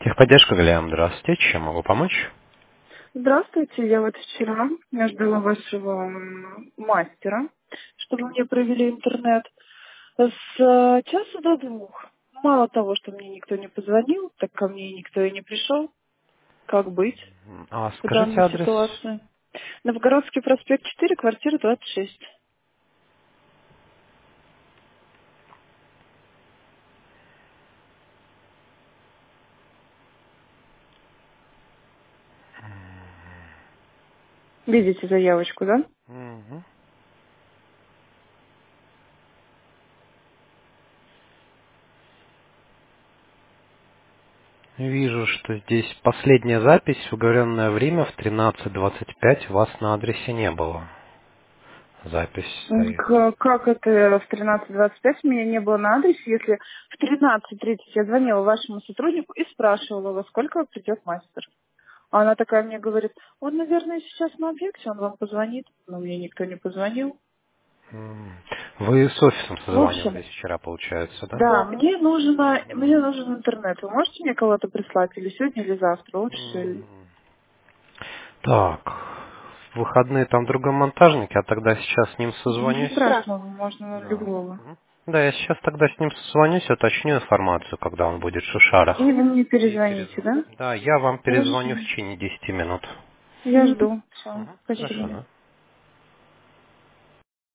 Техподдержка Галиам, здравствуйте. Чем могу помочь? Здравствуйте, я вот вчера я ждала вашего мастера, чтобы мне провели интернет с часу до двух. Мало того, что мне никто не позвонил, так ко мне и никто и не пришел. Как быть А в скажите данной адрес. ситуации? Новгородский проспект 4, квартира 26. Видите заявочку, да? Мгм. Вижу, что здесь последняя запись в уговоренное время в 13:25 вас на адресе не было. Запись стоит. Как это в 13:25 меня не было на адресе, если в 13:30 я звонила вашему сотруднику и спрашивала, во сколько придет мастер? А она такая мне говорит, он, наверное, сейчас на объекте, он вам позвонит. Но мне никто не позвонил. М. Вы с офисом В общем, созванивались вчера, получается, да? да, мне нужен интернет. Вы можете мне кого-то прислать или сегодня, или завтра? Вот все. М. Так, в выходные там другой монтажник, я тогда сейчас с ним Не созвонюсь. страшно, можно Да. любого. Мгм. Да, я сейчас тогда с ним созвонюсь, уточню информацию, когда он будет в И Шушарах. вы мне И перезвоните, перезвоню. да? Да, я вам Хорошо. перезвоню в течение 10 минут. Я жду. Все, Мгм. Хорошо, спасибо. да.